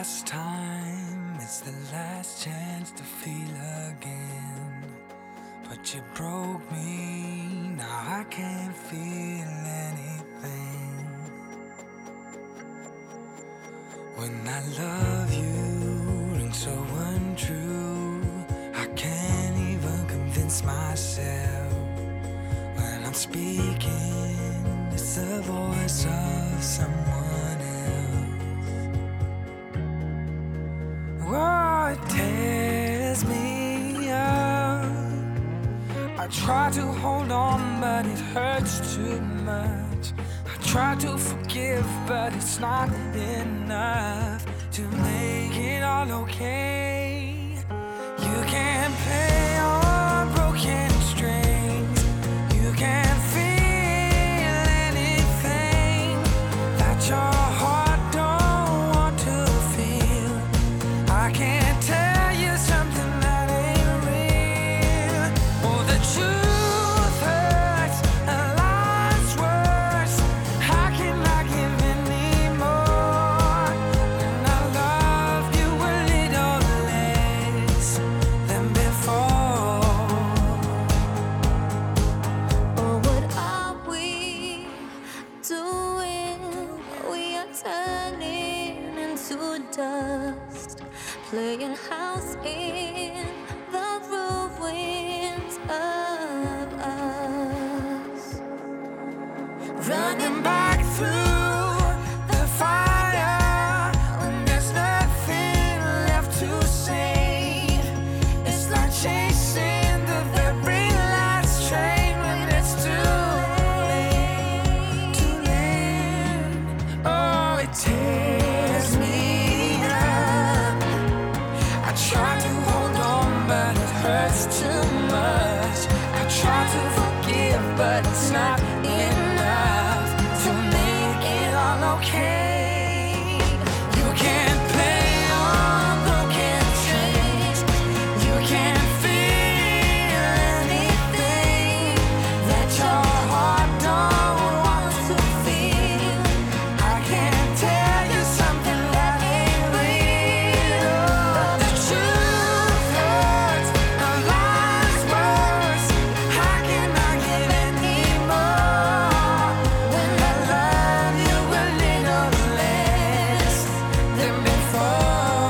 last time, it's the last chance to feel again. But you broke me, now I can't feel anything. When I love you, and so untrue, I can't even convince myself. When I'm speaking, it's the voice of someone else. Oh, it tears me up. I try to hold on, but it hurts too much. I try to forgive, but it's not enough to make it all okay. You can't play on broken strings. You can't feel anything that your heart don't want to feel. I can't tell you something that ain't real. Oh, the truth hurts and lies worse. How can I give any more when I love you a little less than before? Oh, what are we doing? We are turning into dust, playing house in the ruins of us. Running back through the fire when there's nothing left to say. It's like chasing the very last train when it's too late, too late. Oh, it tears me up. I try to hold on, but it hurts too much. I try to forgive, but it's not enough to make it all okay. You can't play on broken strings. You can't feel anything that your heart don't want to feel. I can't tell you something that ain't real. But the truth hurts and lies worse. How can I give any more when I love you a little less than before?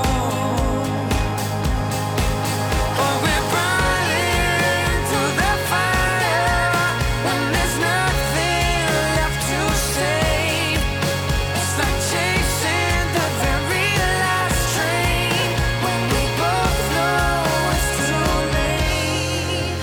Oh, we're burning through the fire when there's nothing left to save. It's like chasing the very last train when we both know it's too late.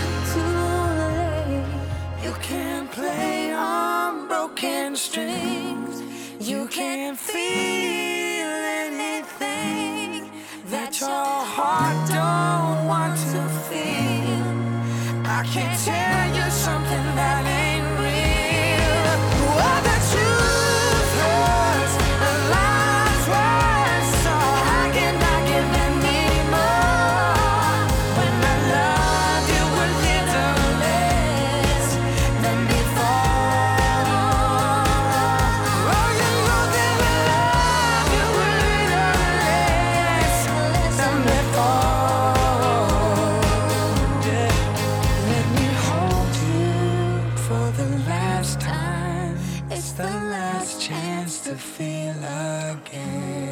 You can't play on broken strings. You can't feel anything that your heart don't want to feel. I can't tell you something that ain't real. Oh, the truth hurts and lies worse. So how can I give any more when I love you a little less than before? Oh, you know that I love you a little less than before. Yeah. Let me hold you for the last time. It's the last chance to feel again.